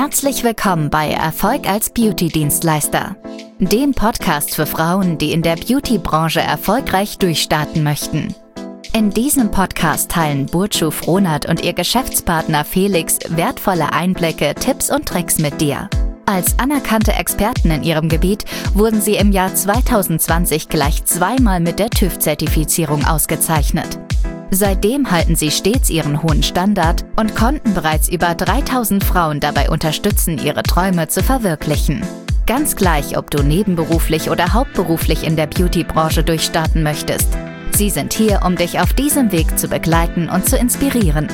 Herzlich willkommen bei Erfolg als Beauty-Dienstleister, dem Podcast für Frauen, die in der Beauty-Branche erfolgreich durchstarten möchten. In diesem Podcast teilen Burcu Frohnert und ihr Geschäftspartner Felix wertvolle Einblicke, Tipps und Tricks mit dir. Als anerkannte Experten in ihrem Gebiet wurden sie im Jahr 2020 gleich zweimal mit der TÜV-Zertifizierung ausgezeichnet. Seitdem halten sie stets ihren hohen Standard und konnten bereits über 3000 Frauen dabei unterstützen, ihre Träume zu verwirklichen. Ganz gleich, ob du nebenberuflich oder hauptberuflich in der Beauty-Branche durchstarten möchtest. Sie sind hier, um dich auf diesem Weg zu begleiten und zu inspirieren.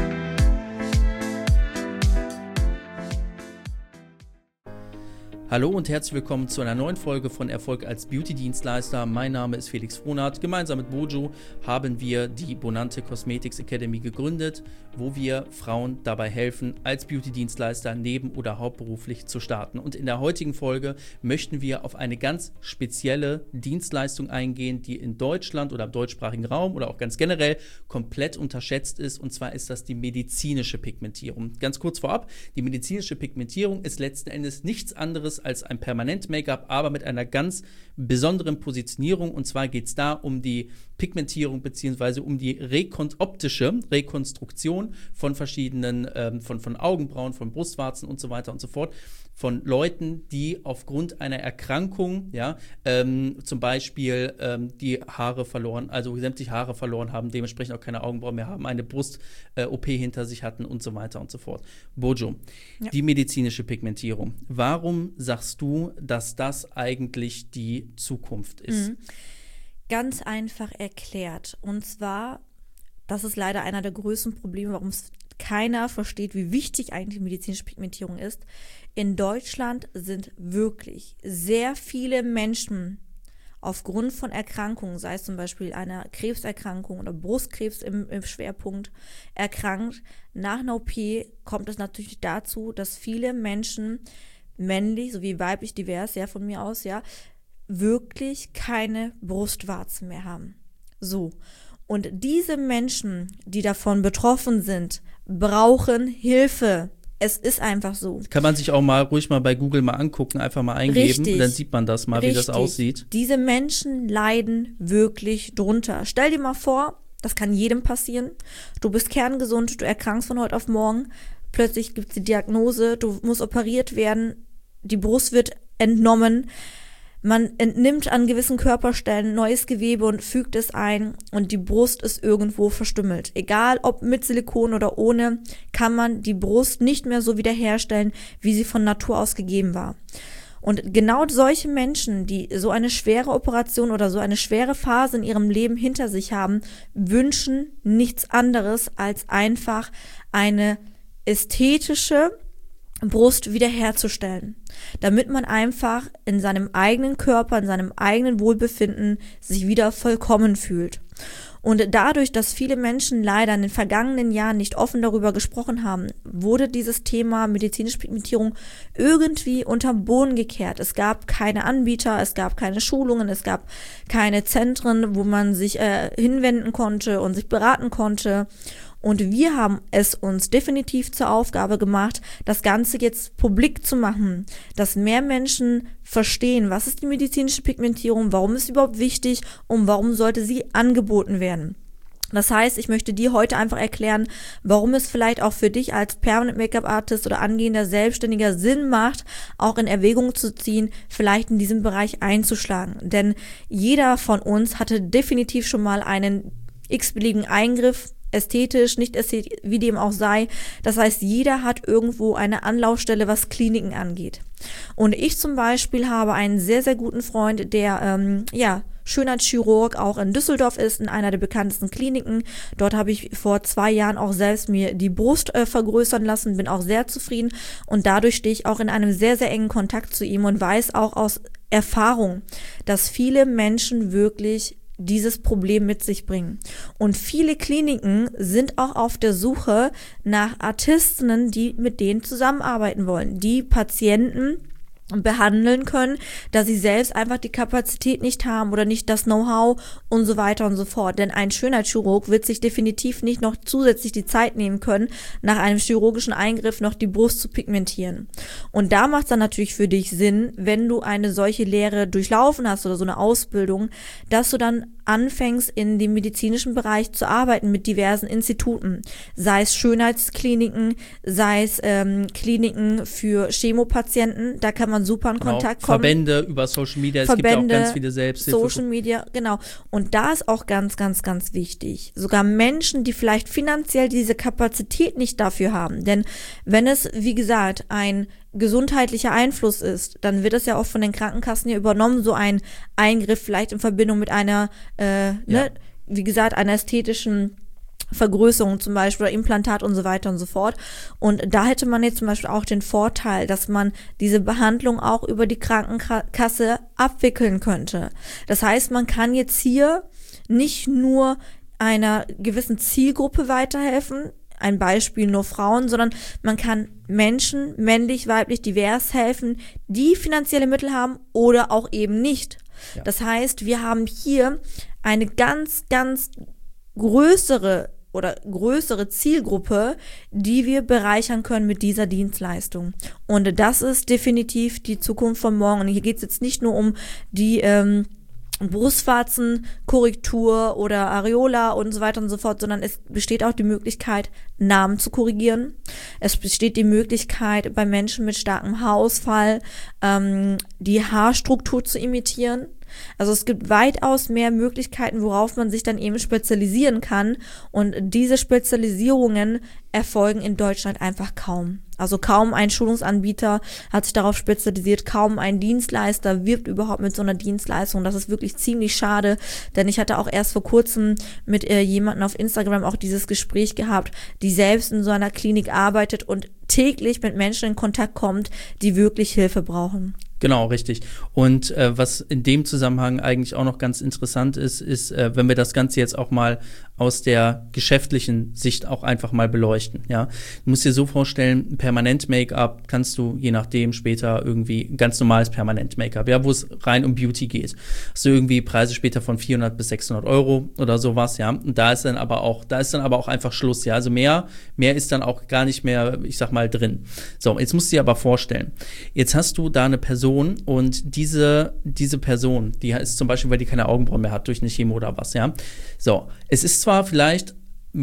Hallo und herzlich willkommen zu einer neuen Folge von Erfolg als Beauty-Dienstleister. Mein Name ist Felix Frohnert. Gemeinsam mit Burcu haben wir die Bonante Cosmetics Academy gegründet, wo wir Frauen dabei helfen, als Beauty-Dienstleister neben- oder hauptberuflich zu starten. Und in der heutigen Folge möchten wir auf eine ganz spezielle Dienstleistung eingehen, die in Deutschland oder im deutschsprachigen Raum oder auch ganz generell komplett unterschätzt ist. Und zwar ist das die medizinische Pigmentierung. Ganz kurz vorab, die medizinische Pigmentierung ist letzten Endes nichts anderes als ein Permanent-Make-up, aber mit einer ganz besonderen Positionierung. Und zwar geht es da um die Pigmentierung bzw. um die optische Rekonstruktion von verschiedenen, von Augenbrauen, von Brustwarzen und so weiter und so fort, von Leuten, die aufgrund einer Erkrankung, zum Beispiel die Haare verloren, also sämtliche Haare verloren haben, dementsprechend auch keine Augenbrauen mehr haben, eine Brust-OP hinter sich hatten und so weiter und so fort. Burcu, die medizinische Pigmentierung. Warum sagst du, dass das eigentlich die Zukunft ist? Ganz einfach erklärt. Und zwar, das ist leider einer der größten Probleme, warum es keiner versteht, wie wichtig eigentlich medizinische Pigmentierung ist. In Deutschland sind wirklich sehr viele Menschen aufgrund von Erkrankungen, sei es zum Beispiel einer Krebserkrankung oder Brustkrebs im Schwerpunkt, erkrankt. Nach einer OP kommt es natürlich dazu, dass viele Menschen, männlich sowie weiblich divers, von mir aus, wirklich keine Brustwarzen mehr haben. So. Und diese Menschen, die davon betroffen sind, brauchen Hilfe. Es ist einfach so. Kann man sich auch ruhig mal bei Google mal angucken, einfach mal eingeben. Richtig. Und dann sieht man das mal, wie das aussieht. Diese Menschen leiden wirklich drunter. Stell dir mal vor, das kann jedem passieren. Du bist kerngesund, du erkrankst von heute auf morgen. Plötzlich gibt es die Diagnose, du musst operiert werden, die Brust wird entnommen. Man entnimmt an gewissen Körperstellen neues Gewebe und fügt es ein und die Brust ist irgendwo verstümmelt. Egal ob mit Silikon oder ohne, kann man die Brust nicht mehr so wiederherstellen, wie sie von Natur aus gegeben war. Und genau solche Menschen, die so eine schwere Operation oder so eine schwere Phase in ihrem Leben hinter sich haben, wünschen nichts anderes als einfach eine ästhetische Brust wiederherzustellen, damit man einfach in seinem eigenen Körper, in seinem eigenen Wohlbefinden sich wieder vollkommen fühlt. Und dadurch, dass viele Menschen leider in den vergangenen Jahren nicht offen darüber gesprochen haben, wurde dieses Thema medizinische Pigmentierung irgendwie unterm Boden gekehrt. Es gab keine Anbieter, es gab keine Schulungen, es gab keine Zentren, wo man sich hinwenden konnte und sich beraten konnte. Und wir haben es uns definitiv zur Aufgabe gemacht, das Ganze jetzt publik zu machen, dass mehr Menschen verstehen, was ist die medizinische Pigmentierung, warum ist sie überhaupt wichtig und warum sollte sie angeboten werden. Das heißt, ich möchte dir heute einfach erklären, warum es vielleicht auch für dich als Permanent Make-up Artist oder angehender Selbstständiger Sinn macht, auch in Erwägung zu ziehen, vielleicht in diesem Bereich einzuschlagen. Denn jeder von uns hatte definitiv schon mal einen x-beliebigen Eingriff, ästhetisch, nicht ästhetisch, wie dem auch sei. Das heißt, jeder hat irgendwo eine Anlaufstelle, was Kliniken angeht. Und ich zum Beispiel habe einen sehr, sehr guten Freund, der Schönheitschirurg auch in Düsseldorf ist, in einer der bekanntesten Kliniken. Dort habe ich vor 2 Jahren auch selbst mir die Brust vergrößern lassen, bin auch sehr zufrieden und dadurch stehe ich auch in einem sehr, sehr engen Kontakt zu ihm und weiß auch aus Erfahrung, dass viele Menschen wirklich dieses Problem mit sich bringen. Und viele Kliniken sind auch auf der Suche nach Artistinnen, die mit denen zusammenarbeiten wollen, die Patienten behandeln können, da sie selbst einfach die Kapazität nicht haben oder nicht das Know-how und so weiter und so fort. Denn ein Schönheitschirurg wird sich definitiv nicht noch zusätzlich die Zeit nehmen können, nach einem chirurgischen Eingriff noch die Brust zu pigmentieren. Und da macht es dann natürlich für dich Sinn, wenn du eine solche Lehre durchlaufen hast oder so eine Ausbildung, dass du dann anfängst, in dem medizinischen Bereich zu arbeiten mit diversen Instituten, sei es Schönheitskliniken, sei es Kliniken für Chemopatienten, da kann man super in Kontakt kommen. Verbände über Social Media, es gibt ja auch ganz viele Selbsthilfe. Social Media, genau. Und da ist auch ganz, ganz, ganz wichtig, sogar Menschen, die vielleicht finanziell diese Kapazität nicht dafür haben, denn wenn es, wie gesagt, ein gesundheitlicher Einfluss ist, dann wird das ja auch von den Krankenkassen ja übernommen, so ein Eingriff vielleicht in Verbindung mit einer, wie gesagt, einer ästhetischen Vergrößerung zum Beispiel oder Implantat und so weiter und so fort. Und da hätte man jetzt zum Beispiel auch den Vorteil, dass man diese Behandlung auch über die Krankenkasse abwickeln könnte. Das heißt, man kann jetzt hier nicht nur einer gewissen Zielgruppe weiterhelfen, ein Beispiel nur Frauen, sondern man kann Menschen, männlich, weiblich, divers helfen, die finanzielle Mittel haben oder auch eben nicht. Ja. Das heißt, wir haben hier eine ganz, ganz größere Zielgruppe, die wir bereichern können mit dieser Dienstleistung. Und das ist definitiv die Zukunft von morgen. Und hier geht es jetzt nicht nur um die Brustwarzenkorrektur oder Areola und so weiter und so fort, sondern es besteht auch die Möglichkeit, Narben zu korrigieren. Es besteht die Möglichkeit, bei Menschen mit starkem Haarausfall die Haarstruktur zu imitieren. Also es gibt weitaus mehr Möglichkeiten, worauf man sich dann eben spezialisieren kann, und diese Spezialisierungen erfolgen in Deutschland einfach kaum. Also kaum ein Schulungsanbieter hat sich darauf spezialisiert, kaum ein Dienstleister wirbt überhaupt mit so einer Dienstleistung. Das ist wirklich ziemlich schade, denn ich hatte auch erst vor kurzem mit jemandem auf Instagram auch dieses Gespräch gehabt, die selbst in so einer Klinik arbeitet und täglich mit Menschen in Kontakt kommt, die wirklich Hilfe brauchen. Genau, richtig. Und was in dem Zusammenhang eigentlich auch noch ganz interessant ist, wenn wir das Ganze jetzt auch mal aus der geschäftlichen Sicht auch einfach mal beleuchten. Ja, du musst dir so vorstellen, Permanent-Make-up kannst du je nachdem später irgendwie ganz normales Permanent-Make-up, ja, wo es rein um Beauty geht. Hast du irgendwie Preise später von 400 bis 600 Euro oder sowas, ja. Und da ist dann aber auch einfach Schluss, ja. Also mehr ist dann auch gar nicht mehr, ich sag mal, drin. So, jetzt musst du dir aber vorstellen, jetzt hast du da eine Person, und diese Person, die ist zum Beispiel, weil die keine Augenbrauen mehr hat durch eine Chemo oder was, ja. So, es ist zwar vielleicht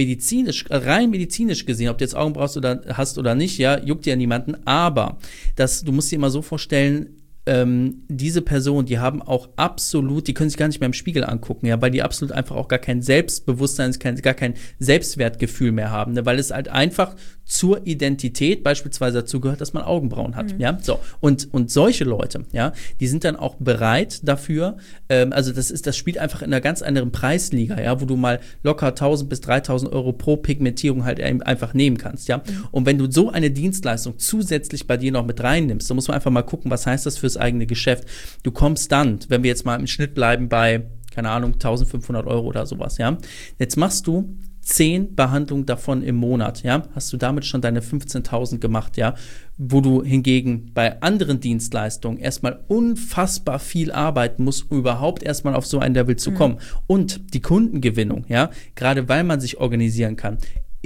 rein medizinisch gesehen, ob du jetzt Augenbrauen hast oder nicht, ja, juckt ja niemanden, aber du musst dir immer so vorstellen, diese Personen, die haben auch absolut, die können sich gar nicht mehr im Spiegel angucken, ja, weil die absolut einfach auch gar kein Selbstbewusstsein, gar kein Selbstwertgefühl mehr haben, ne, weil es halt einfach zur Identität beispielsweise dazu gehört, dass man Augenbrauen hat, ja, so, und solche Leute, ja, die sind dann auch bereit dafür, also das spielt einfach in einer ganz anderen Preisliga, ja, wo du mal locker 1.000 bis 3.000 Euro pro Pigmentierung halt einfach nehmen kannst, ja, und wenn du so eine Dienstleistung zusätzlich bei dir noch mit reinnimmst, dann muss man einfach mal gucken, was heißt das fürs eigene Geschäft. Du kommst dann, wenn wir jetzt mal im Schnitt bleiben bei, keine Ahnung, 1.500 Euro oder sowas, ja, jetzt machst du 10 Behandlungen davon im Monat, ja, hast du damit schon deine 15.000 gemacht, ja, wo du hingegen bei anderen Dienstleistungen erstmal unfassbar viel arbeiten musst, um überhaupt erstmal auf so ein Level zu kommen. Und die Kundengewinnung, ja, gerade weil man sich organisieren kann,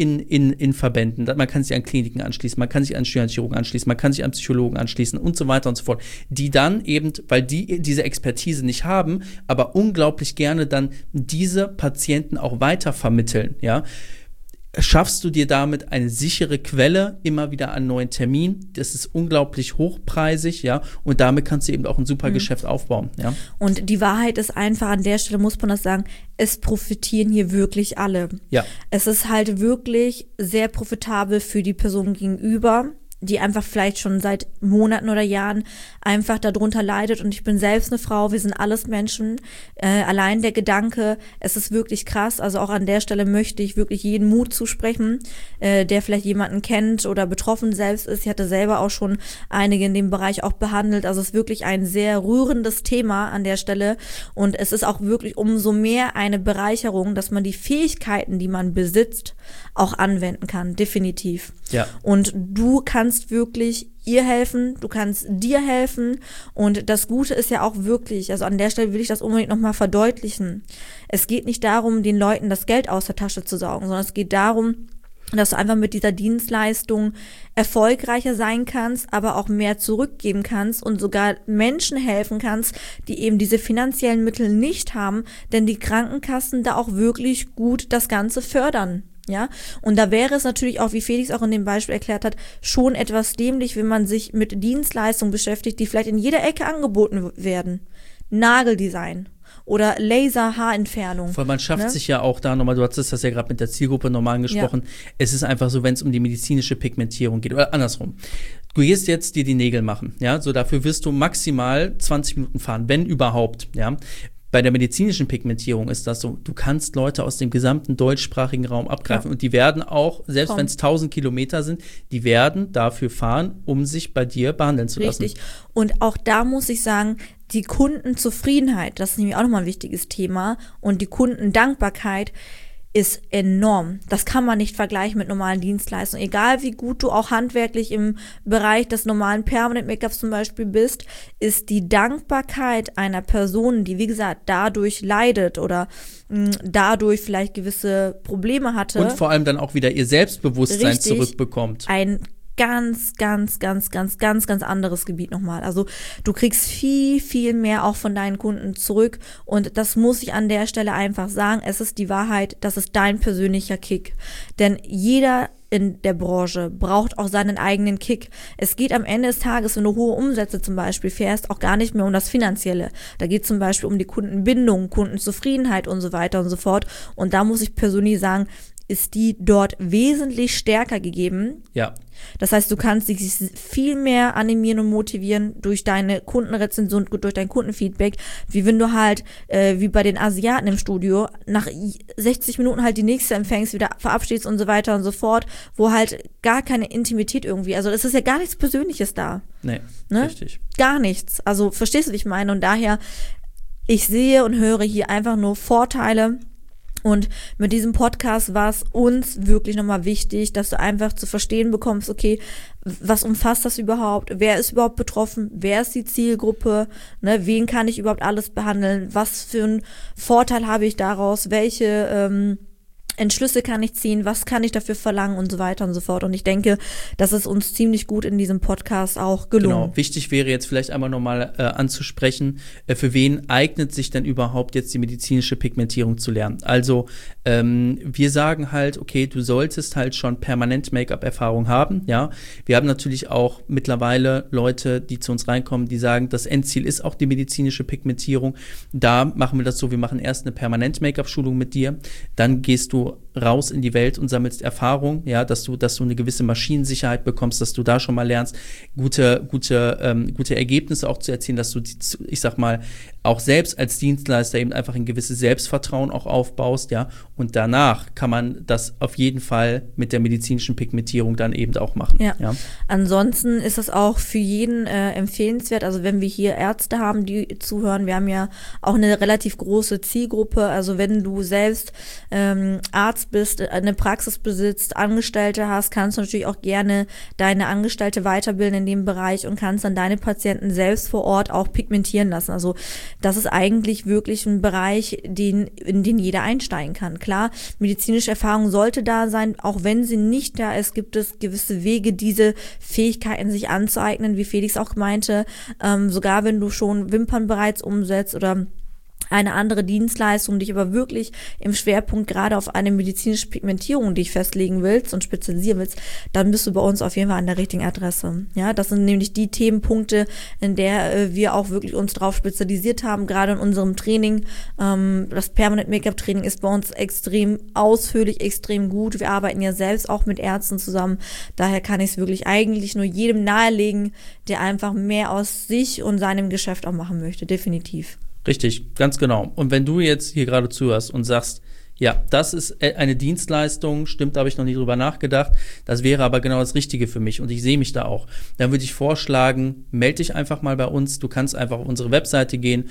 in Verbänden, man kann sich an Kliniken anschließen, man kann sich an Schönheitschirurgen anschließen, man kann sich an Psychologen anschließen und so weiter und so fort, die dann eben, weil die diese Expertise nicht haben, aber unglaublich gerne dann diese Patienten auch weitervermitteln, ja, schaffst du dir damit eine sichere Quelle immer wieder an neuen Terminen. Das ist unglaublich hochpreisig, ja, und damit kannst du eben auch ein super Geschäft aufbauen, ja. Und die Wahrheit ist einfach, an der Stelle muss man das sagen, es profitieren hier wirklich alle. Ja. Es ist halt wirklich sehr profitabel für die Person gegenüber, die einfach vielleicht schon seit Monaten oder Jahren einfach darunter leidet. Und ich bin selbst eine Frau, wir sind alles Menschen. Allein der Gedanke, es ist wirklich krass. Also auch an der Stelle möchte ich wirklich jeden Mut zusprechen, der vielleicht jemanden kennt oder betroffen selbst ist. Ich hatte selber auch schon einige in dem Bereich auch behandelt. Also es ist wirklich ein sehr rührendes Thema an der Stelle. Und es ist auch wirklich umso mehr eine Bereicherung, dass man die Fähigkeiten, die man besitzt, auch anwenden kann. Definitiv. Ja. Und du kannst wirklich ihr helfen, du kannst dir helfen und das Gute ist ja auch wirklich, also an der Stelle will ich das unbedingt nochmal verdeutlichen. Es geht nicht darum, den Leuten das Geld aus der Tasche zu saugen, sondern es geht darum, dass du einfach mit dieser Dienstleistung erfolgreicher sein kannst, aber auch mehr zurückgeben kannst und sogar Menschen helfen kannst, die eben diese finanziellen Mittel nicht haben, denn die Krankenkassen da auch wirklich gut das Ganze fördern. Ja, und da wäre es natürlich auch, wie Felix auch in dem Beispiel erklärt hat, schon etwas dämlich, wenn man sich mit Dienstleistungen beschäftigt, die vielleicht in jeder Ecke angeboten werden. Nageldesign oder Laser-Haarentfernung. Weil man schafft sich ja auch da nochmal, du hattest das ja gerade mit der Zielgruppe normal angesprochen, es ist einfach so, wenn es um die medizinische Pigmentierung geht, oder andersrum. Du gehst jetzt dir die Nägel machen, ja, so dafür wirst du maximal 20 Minuten fahren, wenn überhaupt, ja. Bei der medizinischen Pigmentierung ist das so, du kannst Leute aus dem gesamten deutschsprachigen Raum abgreifen und die werden auch, selbst wenn es 1000 Kilometer sind, die werden dafür fahren, um sich bei dir behandeln zu lassen. Richtig. Und auch da muss ich sagen, die Kundenzufriedenheit, das ist nämlich auch nochmal ein wichtiges Thema und die Kundendankbarkeit ist enorm. Das kann man nicht vergleichen mit normalen Dienstleistungen. Egal wie gut du auch handwerklich im Bereich des normalen Permanent Make-ups zum Beispiel bist, ist die Dankbarkeit einer Person, die wie gesagt dadurch leidet oder dadurch vielleicht gewisse Probleme hatte. Und vor allem dann auch wieder ihr Selbstbewusstsein zurückbekommt. Ein ganz anderes Gebiet nochmal. Also du kriegst viel mehr auch von deinen Kunden zurück und das muss ich an der Stelle einfach sagen, es ist die Wahrheit, das ist dein persönlicher Kick. Denn jeder in der Branche braucht auch seinen eigenen Kick. Es geht am Ende des Tages, wenn du hohe Umsätze zum Beispiel fährst, auch gar nicht mehr um das Finanzielle. Da geht es zum Beispiel um die Kundenbindung, Kundenzufriedenheit und so weiter und so fort. Und da muss ich persönlich sagen, ist die dort wesentlich stärker gegeben. Ja. Das heißt, du kannst dich viel mehr animieren und motivieren durch deine Kundenrezension, durch dein Kundenfeedback, wie wenn du halt, wie bei den Asiaten im Studio, nach 60 Minuten halt die nächste empfängst, wieder verabschiedest und so weiter und so fort, wo halt gar keine Intimität irgendwie, also es ist ja gar nichts Persönliches da. Nee, ne? Richtig. Gar nichts. Also verstehst du, wie ich meine? Und daher, ich sehe und höre hier einfach nur Vorteile. Und mit diesem Podcast war es uns wirklich nochmal wichtig, dass du einfach zu verstehen bekommst, okay, was umfasst das überhaupt? Wer ist überhaupt betroffen? Wer ist die Zielgruppe? Ne, wen kann ich überhaupt alles behandeln? Was für einen Vorteil habe ich daraus? Welche Entschlüsse kann ich ziehen, was kann ich dafür verlangen und so weiter und so fort. Und ich denke, das ist uns ziemlich gut in diesem Podcast auch gelungen. Genau, wichtig wäre jetzt vielleicht einmal nochmal anzusprechen, für wen eignet sich denn überhaupt jetzt die medizinische Pigmentierung zu lernen? Also wir sagen halt, okay, du solltest halt schon permanent Make-up-Erfahrung haben, ja. Wir haben natürlich auch mittlerweile Leute, die zu uns reinkommen, die sagen, das Endziel ist auch die medizinische Pigmentierung. Da machen wir das so, wir machen erst eine permanent Make-up-Schulung mit dir, dann gehst du raus in die Welt und sammelst Erfahrung, ja, dass du eine gewisse Maschinensicherheit bekommst, dass du da schon mal lernst, gute Ergebnisse auch zu erzielen, dass du, ich sag mal, auch selbst als Dienstleister eben einfach ein gewisses Selbstvertrauen auch aufbaust, ja, und danach kann man das auf jeden Fall mit der medizinischen Pigmentierung dann eben auch machen. Ja. Ansonsten ist das auch für jeden empfehlenswert, also wenn wir hier Ärzte haben, die zuhören, wir haben ja auch eine relativ große Zielgruppe, also wenn du selbst Arzt bist, eine Praxis besitzt, Angestellte hast, kannst du natürlich auch gerne deine Angestellte weiterbilden in dem Bereich und kannst dann deine Patienten selbst vor Ort auch pigmentieren lassen. Also das ist eigentlich wirklich ein Bereich, in den jeder einsteigen kann. Klar, medizinische Erfahrung sollte da sein, auch wenn sie nicht da ist, gibt es gewisse Wege, diese Fähigkeiten sich anzueignen, wie Felix auch meinte, sogar wenn du schon Wimpern bereits umsetzt oder eine andere Dienstleistung, dich aber wirklich im Schwerpunkt gerade auf eine medizinische Pigmentierung dich festlegen willst und spezialisieren willst, dann bist du bei uns auf jeden Fall an der richtigen Adresse. Ja, das sind nämlich die Themenpunkte, in der wir auch wirklich uns drauf spezialisiert haben, gerade in unserem Training. Das Permanent Make-up Training ist bei uns extrem ausführlich, extrem gut. Wir arbeiten ja selbst auch mit Ärzten zusammen. Daher kann ich es wirklich eigentlich nur jedem nahelegen, der einfach mehr aus sich und seinem Geschäft auch machen möchte. Definitiv. Richtig, ganz genau. Und wenn du jetzt hier gerade zuhörst und sagst, Ja, das ist eine Dienstleistung, stimmt, da habe ich noch nie drüber nachgedacht. Das wäre aber genau das Richtige für mich und ich sehe mich da auch. Dann würde ich vorschlagen, melde dich einfach mal bei uns. Du kannst einfach auf unsere Webseite gehen,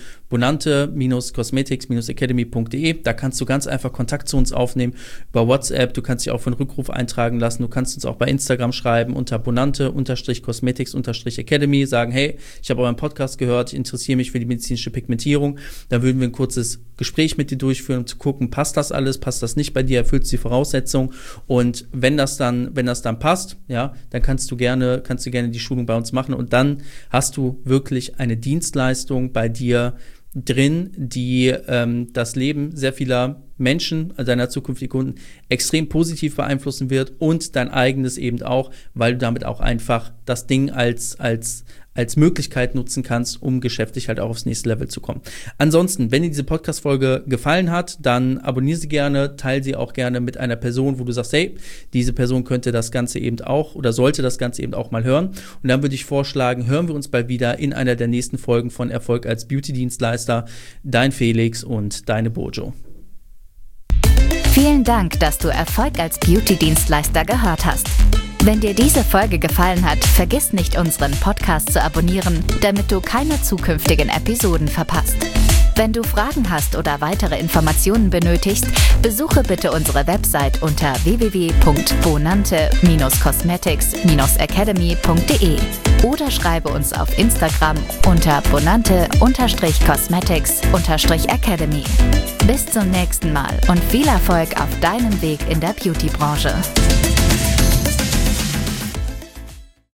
bonante-cosmetics-academy.de. Da kannst du ganz einfach Kontakt zu uns aufnehmen über WhatsApp. Du kannst dich auch für einen Rückruf eintragen lassen. Du kannst uns auch bei Instagram schreiben unter bonante-cosmetics-academy, sagen, hey, ich habe euren Podcast gehört, ich interessiere mich für die medizinische Pigmentierung. Dann würden wir ein kurzes Gespräch mit dir durchführen, um zu gucken, passt das alles, passt das nicht bei dir, erfüllst du die Voraussetzungen und wenn das dann passt, ja, dann kannst du gerne die Schulung bei uns machen und dann hast du wirklich eine Dienstleistung bei dir drin, die das Leben sehr vieler Menschen, also deiner zukünftigen Kunden, extrem positiv beeinflussen wird und dein eigenes eben auch, weil du damit auch einfach das Ding als Möglichkeit nutzen kannst, um geschäftlich halt auch aufs nächste Level zu kommen. Ansonsten, wenn dir diese Podcast-Folge gefallen hat, dann abonniere sie gerne, teile sie auch gerne mit einer Person, wo du sagst, hey, diese Person könnte das Ganze eben auch oder sollte das Ganze eben auch mal hören. Und dann würde ich vorschlagen, hören wir uns bald wieder in einer der nächsten Folgen von Erfolg als Beauty-Dienstleister. Dein Felix und deine Bojo. Vielen Dank, dass du Erfolg als Beauty-Dienstleister gehört hast. Wenn dir diese Folge gefallen hat, vergiss nicht, unseren Podcast zu abonnieren, damit du keine zukünftigen Episoden verpasst. Wenn du Fragen hast oder weitere Informationen benötigst, besuche bitte unsere Website unter www.bonante-cosmetics-academy.de oder schreibe uns auf Instagram unter bonante-cosmetics-academy. Bis zum nächsten Mal und viel Erfolg auf deinem Weg in der Beauty-Branche.